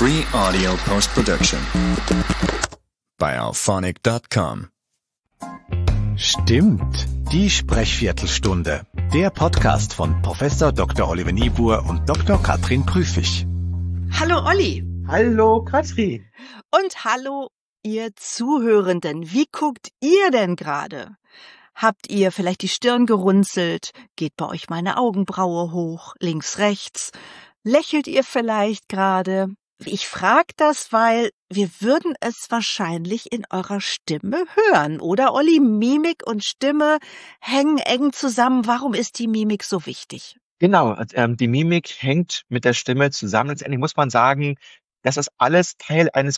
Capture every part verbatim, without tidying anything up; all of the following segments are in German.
Free Audio Post-Production bei auphonic Punkt com. Stimmt, die Sprechviertelstunde. Der Podcast von Professor Doktor Oliver Niebuhr und Doktor Katrin Prüfig. Hallo Olli. Hallo Katrin. Und hallo ihr Zuhörenden. Wie guckt ihr denn gerade? Habt ihr vielleicht die Stirn gerunzelt? Geht bei euch meine Augenbraue hoch, links, rechts? Lächelt ihr vielleicht gerade? Ich frage das, weil wir würden es wahrscheinlich in eurer Stimme hören, oder Olli? Mimik und Stimme hängen eng zusammen. Warum ist die Mimik so wichtig? Genau, ähm, die Mimik hängt mit der Stimme zusammen. Letztendlich muss man sagen, dass das alles Teil eines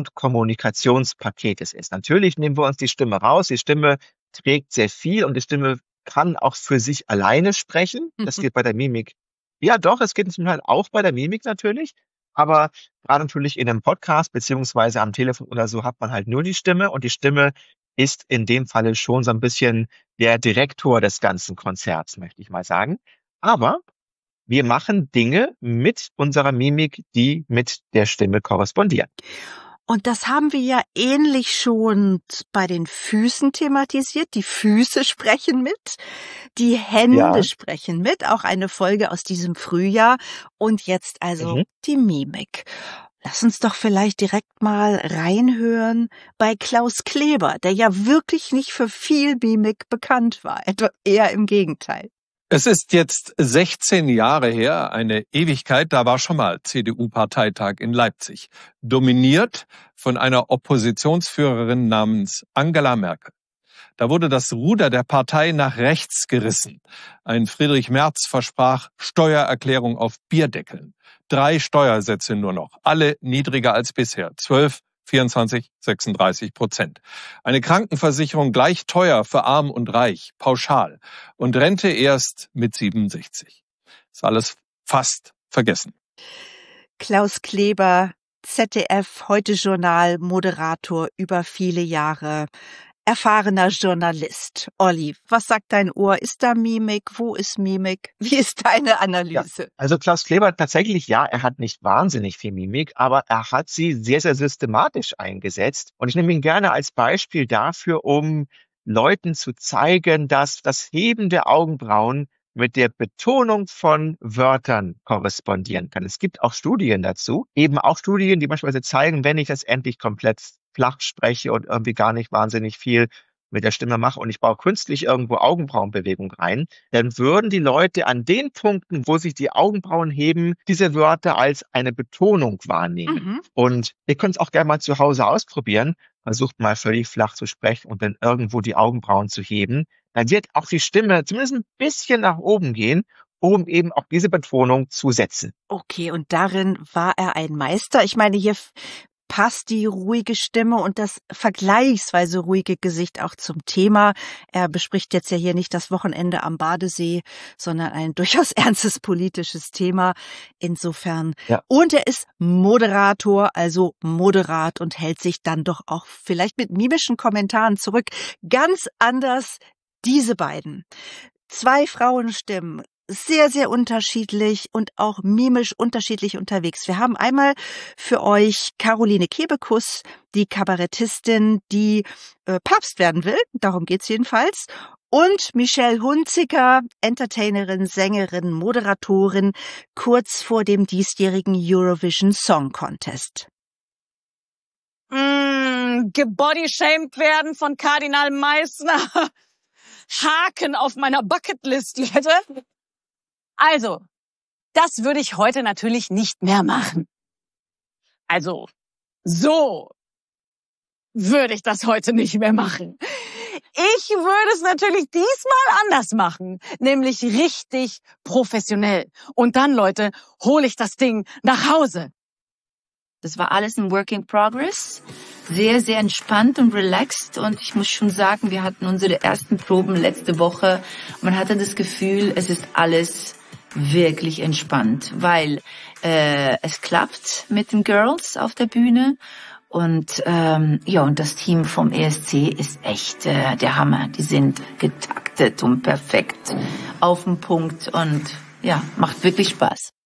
Gesamtkommunikationspaketes ist. Natürlich nehmen wir uns die Stimme raus. Die Stimme trägt sehr viel und die Stimme kann auch für sich alleine sprechen. Das geht bei der Mimik. Ja, doch, es geht zum Teil auch bei der Mimik natürlich. Aber gerade natürlich in einem Podcast beziehungsweise am Telefon oder so hat man halt nur die Stimme. Und die Stimme ist in dem Falle schon so ein bisschen der Direktor des ganzen Konzerts, möchte ich mal sagen. Aber wir machen Dinge mit unserer Mimik, die mit der Stimme korrespondieren. Und das haben wir ja ähnlich schon bei den Füßen thematisiert. Die Füße sprechen mit, die Hände Ja. sprechen mit, auch eine Folge aus diesem Frühjahr. Und jetzt also Mhm. die Mimik. Lass uns doch vielleicht direkt mal reinhören bei Klaus Kleber, der ja wirklich nicht für viel Mimik bekannt war, etwa eher im Gegenteil. Es ist jetzt sechzehn Jahre her, eine Ewigkeit, da war schon mal C D U-Parteitag in Leipzig, dominiert von einer Oppositionsführerin namens Angela Merkel. Da wurde das Ruder der Partei nach rechts gerissen. Ein Friedrich Merz versprach Steuererklärung auf Bierdeckeln. Drei Steuersätze nur noch, alle niedriger als bisher, zwölf, vierundzwanzig, sechsunddreißig Prozent. Eine Krankenversicherung gleich teuer für Arm und Reich, pauschal. Und Rente erst mit siebenundsechzig. Ist alles fast vergessen. Klaus Kleber, Z D F, Heute-Journal, Moderator über viele Jahre, erfahrener Journalist. Olli, was sagt dein Ohr? Ist da Mimik? Wo ist Mimik? Wie ist deine Analyse? Also Klaus Kleber tatsächlich, ja, er hat nicht wahnsinnig viel Mimik, aber er hat sie sehr, sehr systematisch eingesetzt. Und ich nehme ihn gerne als Beispiel dafür, um Leuten zu zeigen, dass das Heben der Augenbrauen mit der Betonung von Wörtern korrespondieren kann. Es gibt auch Studien dazu, eben auch Studien, die beispielsweise zeigen, wenn ich das endlich komplett flach spreche und irgendwie gar nicht wahnsinnig viel mit der Stimme mache und ich baue künstlich irgendwo Augenbrauenbewegung rein, dann würden die Leute an den Punkten, wo sich die Augenbrauen heben, diese Wörter als eine Betonung wahrnehmen. Mhm. Und ihr könnt es auch gerne mal zu Hause ausprobieren. Versucht mal völlig flach zu sprechen und dann irgendwo die Augenbrauen zu heben. Dann wird auch die Stimme zumindest ein bisschen nach oben gehen, um eben auch diese Betonung zu setzen. Okay, und darin war er ein Meister. Ich meine, hier f- passt die ruhige Stimme und das vergleichsweise ruhige Gesicht auch zum Thema. Er bespricht jetzt ja hier nicht das Wochenende am Badesee, sondern ein durchaus ernstes politisches Thema. Insofern. Ja. Und er ist Moderator, also moderat und hält sich dann doch auch vielleicht mit mimischen Kommentaren zurück. Ganz anders diese beiden. Zwei Frauenstimmen. Sehr, sehr unterschiedlich und auch mimisch unterschiedlich unterwegs. Wir haben einmal für euch Caroline Kebekus, die Kabarettistin, die äh, Papst werden will, darum geht's jedenfalls, und Michelle Hunziker, Entertainerin, Sängerin, Moderatorin, kurz vor dem diesjährigen Eurovision Song Contest. Mm, gebodyshamed werden von Kardinal Meissner. Haken auf meiner Bucketlist, Leute. Also, das würde ich heute natürlich nicht mehr machen. Also, so würde ich das heute nicht mehr machen. Ich würde es natürlich diesmal anders machen, nämlich richtig professionell. Und dann, Leute, hole ich das Ding nach Hause. Das war alles ein Work in Progress. Sehr, sehr entspannt und relaxed. Und ich muss schon sagen, wir hatten unsere ersten Proben letzte Woche. Man hatte das Gefühl, es ist alles wirklich entspannt, weil äh, es klappt mit den Girls auf der Bühne. Und ähm, ja, und das Team vom E S C ist echt äh, der Hammer. Die sind getaktet und perfekt auf den Punkt und ja, macht wirklich Spaß.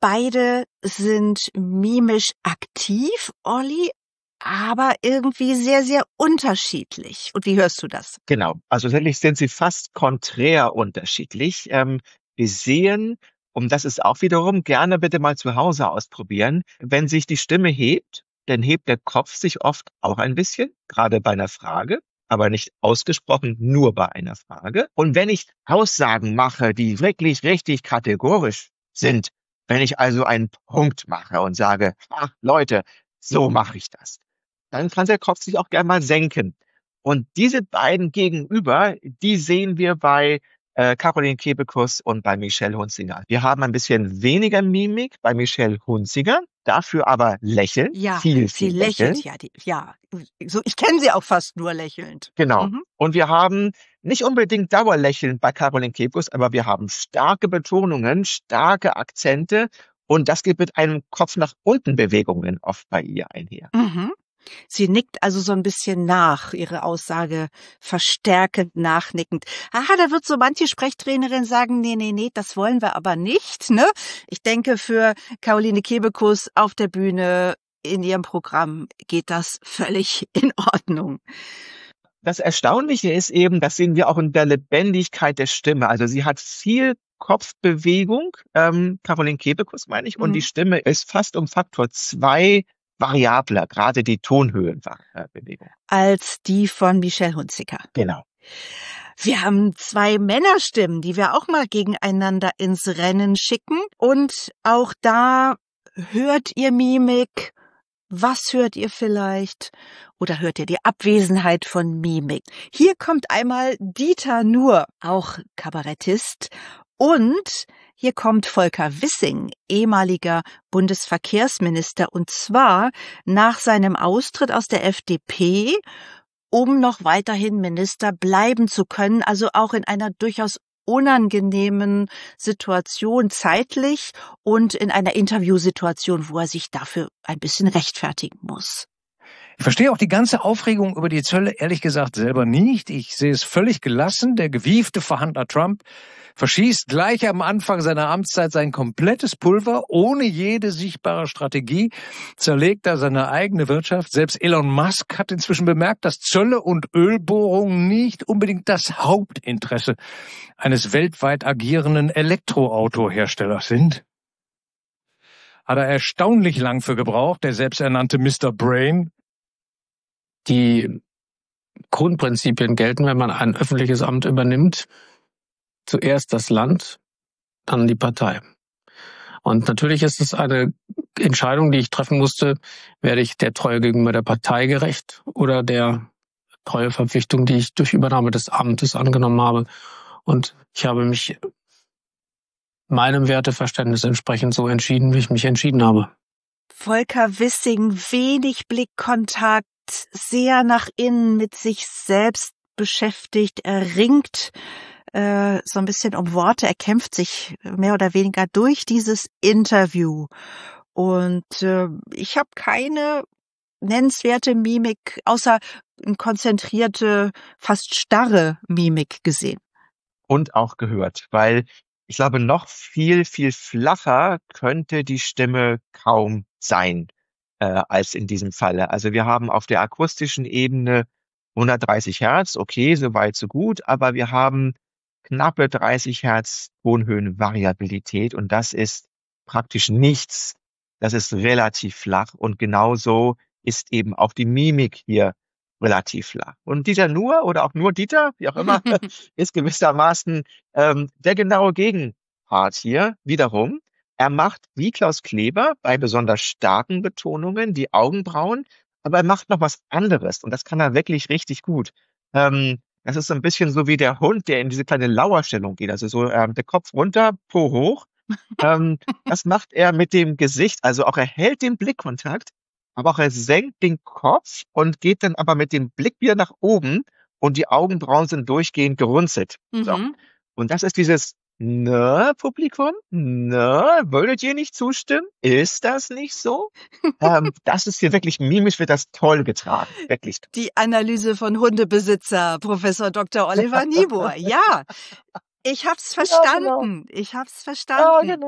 beide sind mimisch aktiv, Olli, aber irgendwie sehr, sehr unterschiedlich. Und wie hörst du das? Genau, also tatsächlich sind sie fast konträr unterschiedlich. Ähm, wir sehen, und das ist auch wiederum, gerne bitte mal zu Hause ausprobieren, wenn sich die Stimme hebt, dann hebt der Kopf sich oft auch ein bisschen, gerade bei einer Frage, aber nicht ausgesprochen nur bei einer Frage. Und wenn ich Aussagen mache, die wirklich richtig kategorisch sind, wenn ich also einen Punkt mache und sage, ach Leute, so mache ich das, dann kann der Kopf sich auch gerne mal senken. Und diese beiden Gegenüber, die sehen wir bei äh, Caroline Kebekus und bei Michelle Hunziker. Wir haben ein bisschen weniger Mimik bei Michelle Hunziker, dafür aber lächeln. Ja, viel, sie viel lächelt, lächeln. ja, die, ja. So, ich kenne sie auch fast nur lächelnd. Genau. Mhm. Und wir haben nicht unbedingt Dauerlächeln bei Caroline Kebekus, aber wir haben starke Betonungen, starke Akzente und das geht mit einem Kopf nach unten Bewegungen oft bei ihr einher. Mhm. Sie nickt also so ein bisschen nach, ihre Aussage verstärkend nachnickend. Aha, da wird so manche Sprechtrainerin sagen, nee, nee, nee, das wollen wir aber nicht, ne? Ich denke, für Caroline Kebekus auf der Bühne in ihrem Programm geht das völlig in Ordnung. Das Erstaunliche ist eben, das sehen wir auch in der Lebendigkeit der Stimme. Also sie hat viel Kopfbewegung, ähm, Caroline Kebekus meine ich, und Mhm. die Stimme ist fast um Faktor zwei variabler, gerade die Tonhöhenbewegung. Als die von Michelle Hunziker. Genau. Wir haben zwei Männerstimmen, die wir auch mal gegeneinander ins Rennen schicken. Und auch da hört ihr Mimik. Was hört ihr vielleicht? Oder hört ihr die Abwesenheit von Mimik? Hier kommt einmal Dieter Nuhr, auch Kabarettist. Und hier kommt Volker Wissing, ehemaliger Bundesverkehrsminister, und zwar nach seinem Austritt aus der F D P, um noch weiterhin Minister bleiben zu können, also auch in einer durchaus unangenehmen Situation zeitlich und in einer Interviewsituation, wo er sich dafür ein bisschen rechtfertigen muss. Ich verstehe auch die ganze Aufregung über die Zölle ehrlich gesagt selber nicht. Ich sehe es völlig gelassen. Der gewiefte Verhandler Trump verschießt gleich am Anfang seiner Amtszeit sein komplettes Pulver, ohne jede sichtbare Strategie, zerlegt er seine eigene Wirtschaft. Selbst Elon Musk hat inzwischen bemerkt, dass Zölle und Ölbohrungen nicht unbedingt das Hauptinteresse eines weltweit agierenden Elektroautoherstellers sind. Hat er erstaunlich lang für gebraucht, der selbsternannte Mister Brain. Die Grundprinzipien gelten, wenn man ein öffentliches Amt übernimmt. Zuerst das Land, dann die Partei. Und natürlich ist es eine Entscheidung, die ich treffen musste, werde ich der Treue gegenüber der Partei gerecht oder der Treueverpflichtung, die ich durch Übernahme des Amtes angenommen habe. Und ich habe mich meinem Werteverständnis entsprechend so entschieden, wie ich mich entschieden habe. Volker Wissing, wenig Blickkontakt, sehr nach innen mit sich selbst beschäftigt, er ringt äh, so ein bisschen um Worte, er kämpft sich mehr oder weniger durch dieses Interview. Und äh, ich habe keine nennenswerte Mimik, außer eine konzentrierte, fast starre Mimik gesehen. Und auch gehört, weil ich glaube, noch viel, viel flacher könnte die Stimme kaum sein äh, als in diesem Falle. Also wir haben auf der akustischen Ebene hundertdreißig Hertz, okay, so weit, so gut, aber wir haben knappe dreißig Hertz Tonhöhenvariabilität und das ist praktisch nichts. Das ist relativ flach und genauso ist eben auch die Mimik hier relativ flach. Und Dieter Nuhr oder auch nur Dieter, wie auch immer, ist gewissermaßen ähm, der genaue Gegenpart hier wiederum. Er macht wie Klaus Kleber bei besonders starken Betonungen die Augenbrauen, aber er macht noch was anderes und das kann er wirklich richtig gut. Ähm, das ist so ein bisschen so wie der Hund, der in diese kleine Lauerstellung geht, also so ähm, der Kopf runter, Po hoch. ähm, das macht er mit dem Gesicht, also auch er hält den Blickkontakt, aber auch er senkt den Kopf und geht dann aber mit dem Blick wieder nach oben und die Augenbrauen sind durchgehend gerunzelt. Mhm. So. Und das ist dieses Ne, Publikum? Ne, würdet ihr nicht zustimmen? Ist das nicht so? ähm, das ist hier wirklich mimisch, wird das toll getragen. Wirklich. Die Analyse von Hundebesitzer, Professor Doktor Oliver Niebuhr. Ja, ich hab's verstanden. Ja, genau. Ich hab's verstanden. Ja, genau.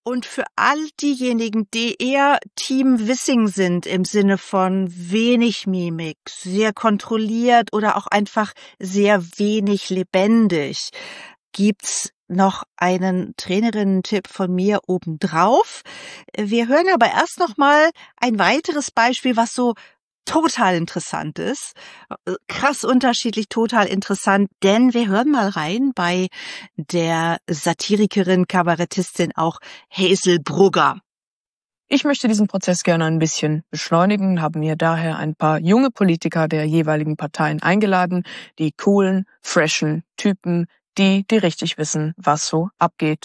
Und für all diejenigen, die eher Team Wissing sind im Sinne von wenig Mimik, sehr kontrolliert oder auch einfach sehr wenig lebendig, gibt's noch einen Trainerinnen-Tipp von mir obendrauf. Wir hören aber erst noch mal ein weiteres Beispiel, was so total interessant ist. Krass unterschiedlich, total interessant, denn wir hören mal rein bei der Satirikerin, Kabarettistin auch Hazel Brugger. Ich möchte diesen Prozess gerne ein bisschen beschleunigen, habe mir daher ein paar junge Politiker der jeweiligen Parteien eingeladen, die coolen, freshen Typen, die, die richtig wissen, was so abgeht.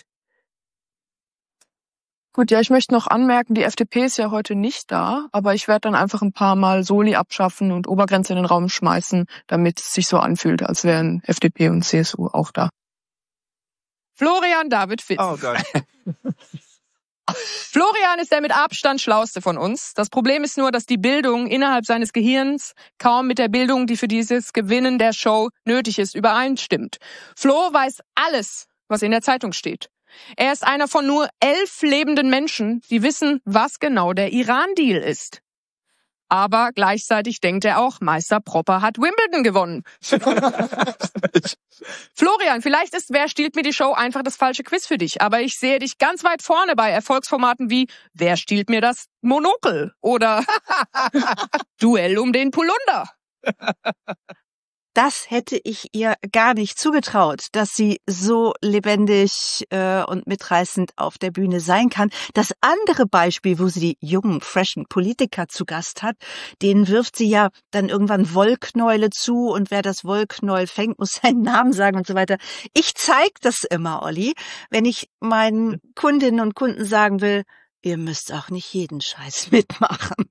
Gut, ja, ich möchte noch anmerken, die F D P ist ja heute nicht da, aber ich werde dann einfach ein paar Mal Soli abschaffen und Obergrenze in den Raum schmeißen, damit es sich so anfühlt, als wären F D P und C S U auch da. Florian David Fitz. Oh Gott. Florian ist der mit Abstand schlauste von uns. Das Problem ist nur, dass die Bildung innerhalb seines Gehirns kaum mit der Bildung, die für dieses Gewinnen der Show nötig ist, übereinstimmt. Flo weiß alles, was in der Zeitung steht. Er ist einer von nur elf lebenden Menschen, die wissen, was genau der Iran-Deal ist. Aber gleichzeitig denkt er auch, Meister Propper hat Wimbledon gewonnen. Florian, vielleicht ist Wer stiehlt mir die Show einfach das falsche Quiz für dich, aber ich sehe dich ganz weit vorne bei Erfolgsformaten wie Wer stiehlt mir das Monokel oder Duell um den Polunder. Das hätte ich ihr gar nicht zugetraut, dass sie so lebendig äh, und mitreißend auf der Bühne sein kann. Das andere Beispiel, wo sie die jungen, freshen Politiker zu Gast hat, denen wirft sie ja dann irgendwann Wollknäule zu und wer das Wollknäuel fängt, muss seinen Namen sagen und so weiter. Ich zeige das immer, Olli, wenn ich meinen Kundinnen und Kunden sagen will, ihr müsst auch nicht jeden Scheiß mitmachen.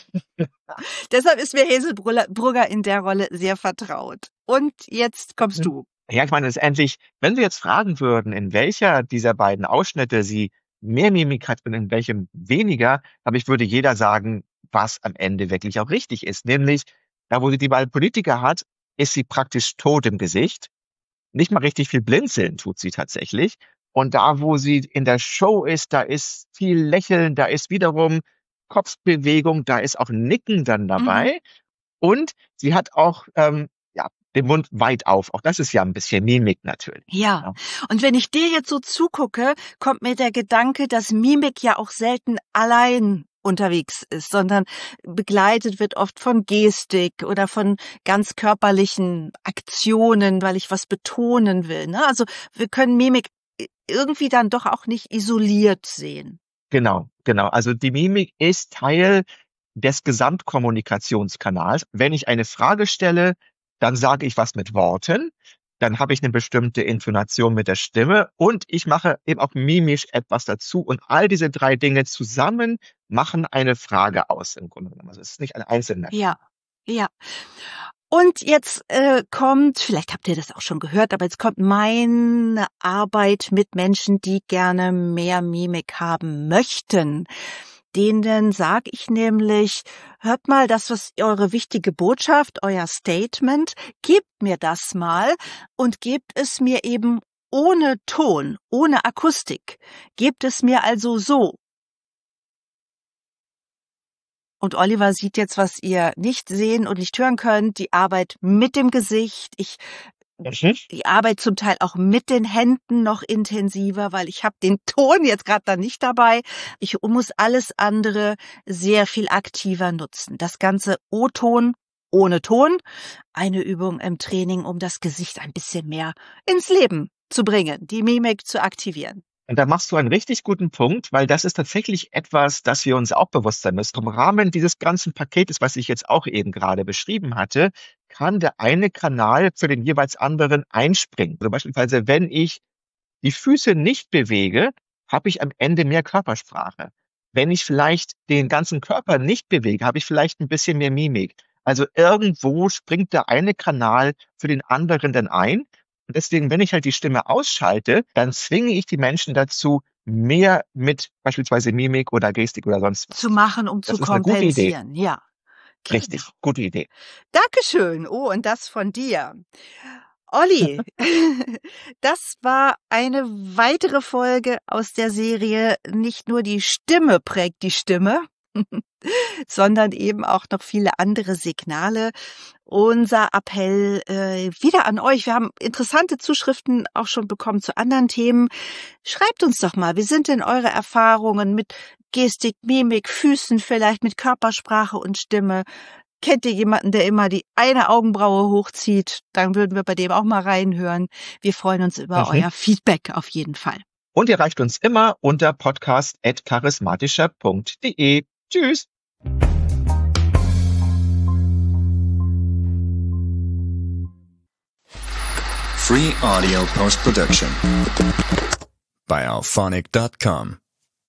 Deshalb ist mir Hazel Brugger in der Rolle sehr vertraut. Und jetzt kommst du. Ja, ich meine, letztendlich, wenn wir jetzt fragen würden, in welcher dieser beiden Ausschnitte sie mehr Mimik hat und in welchem weniger, aber ich würde jeder sagen, was am Ende wirklich auch richtig ist. Nämlich, da wo sie die beiden Politiker hat, ist sie praktisch tot im Gesicht. Nicht mal richtig viel blinzeln tut sie tatsächlich. Und da, wo sie in der Show ist, da ist viel Lächeln, da ist wiederum Kopfbewegung, da ist auch Nicken dann dabei. Mhm. Und sie hat auch ähm, ja, den Mund weit auf. Auch das ist ja ein bisschen Mimik natürlich. Ja. ja, und wenn ich dir jetzt so zugucke, kommt mir der Gedanke, dass Mimik ja auch selten allein unterwegs ist, sondern begleitet wird oft von Gestik oder von ganz körperlichen Aktionen, weil ich was betonen will. Ne? Also wir können Mimik irgendwie dann doch auch nicht isoliert sehen. Genau, genau. Also die Mimik ist Teil des Gesamtkommunikationskanals. Wenn ich eine Frage stelle, dann sage ich was mit Worten, dann habe ich eine bestimmte Intonation mit der Stimme und ich mache eben auch mimisch etwas dazu. Und all diese drei Dinge zusammen machen eine Frage aus im Grunde genommen. Also es ist nicht ein einzelner. Ja, ja. Und jetzt äh, kommt, vielleicht habt ihr das auch schon gehört, aber jetzt kommt meine Arbeit mit Menschen, die gerne mehr Mimik haben möchten. Denen sage ich nämlich, hört mal, das was eure wichtige Botschaft, euer Statement, gebt mir das mal und gebt es mir eben ohne Ton, ohne Akustik. Gebt es mir also so. Und Oliver sieht jetzt, was ihr nicht sehen und nicht hören könnt, die Arbeit mit dem Gesicht. Ich die Arbeit zum Teil auch mit den Händen noch intensiver, weil ich habe den Ton jetzt gerade da nicht dabei. Ich muss alles andere sehr viel aktiver nutzen. Das ganze O-Ton ohne Ton. Eine Übung im Training, um das Gesicht ein bisschen mehr ins Leben zu bringen, die Mimik zu aktivieren. Und da machst du einen richtig guten Punkt, weil das ist tatsächlich etwas, das wir uns auch bewusst sein müssen. Im Rahmen dieses ganzen Paketes, was ich jetzt auch eben gerade beschrieben hatte, kann der eine Kanal für den jeweils anderen einspringen. Also beispielsweise, wenn ich die Füße nicht bewege, habe ich am Ende mehr Körpersprache. Wenn ich vielleicht den ganzen Körper nicht bewege, habe ich vielleicht ein bisschen mehr Mimik. Also irgendwo springt der eine Kanal für den anderen dann ein. Und deswegen, wenn ich halt die Stimme ausschalte, dann zwinge ich die Menschen dazu, mehr mit beispielsweise Mimik oder Gestik oder sonst was zu machen, um das zu kompensieren. Ja. Richtig, gute Idee. Dankeschön. Oh, und das von dir. Olli, das war eine weitere Folge aus der Serie Nicht nur die Stimme prägt die Stimme, sondern eben auch noch viele andere Signale. Unser Appell äh, wieder an euch. Wir haben interessante Zuschriften auch schon bekommen zu anderen Themen. Schreibt uns doch mal, wie sind denn eure Erfahrungen mit Gestik, Mimik, Füßen, vielleicht mit Körpersprache und Stimme? Kennt ihr jemanden, der immer die eine Augenbraue hochzieht? Dann würden wir bei dem auch mal reinhören. Wir freuen uns über Mhm. euer Feedback auf jeden Fall. Und ihr erreicht uns immer unter podcast at charismatischer punkt de. Tschüss. Free audio post production by alphonic dot com.